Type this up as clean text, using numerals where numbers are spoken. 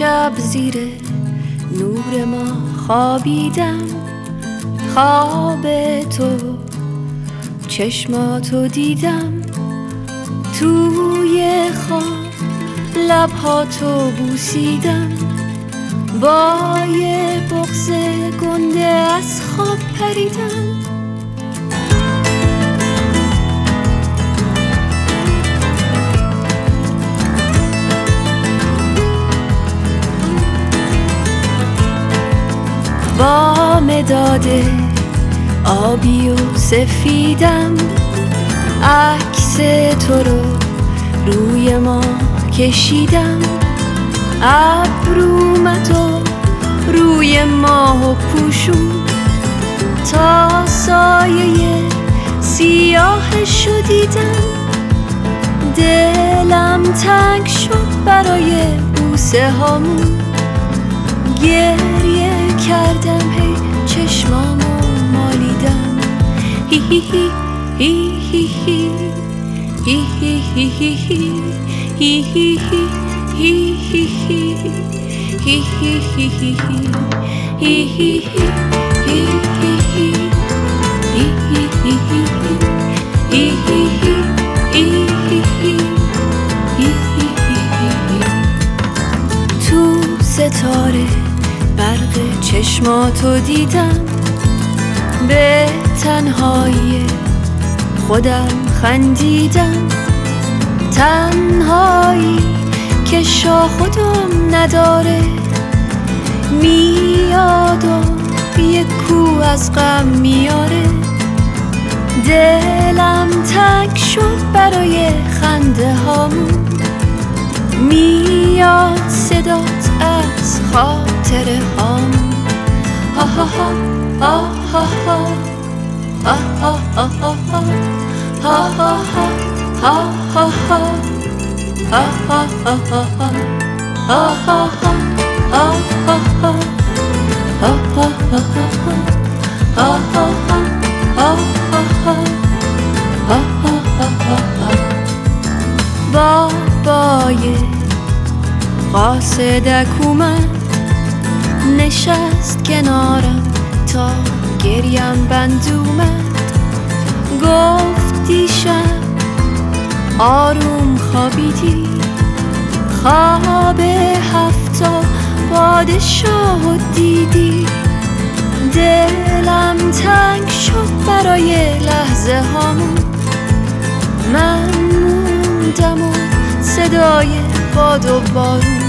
شب زیر نور ما خوابیدم، خواب تو چشماتو دیدم، توی خواب لبهاتو بوسیدم، با یه بغض گنده از خواب پریدم. با مداد آبی و سفیدم عکس تو رو روی ما کشیدم، ابرومتو روی ماه پوشون تا سایه سیاهشو دیدم. دلم تنگ شد برای بوسه هامون، گریه کردم هی چشمامو مالیدم. هی هی هی هی هی هی هی هی هی هی هی هی تو ستاره برق چشماتو دیدم، به تنهایی خودم خندیدم، تنهایی که شاخ و دم نداره، میاد و یک کو از غم میاره. دلم تنگ شد برای خنده هامون، میاد صدات از خاطره هامون. ها ها ها ها ها ها ها ها ها ها ها ها بابای قاصدک اومد، نشست کنارم تا گریم بند اومد، گفت دیشب آروم خوابیدی، خواب 7 پادشاه دیدی. دلم تنگ شد برای لحظه هامون، من موندم و صدای باد و بارون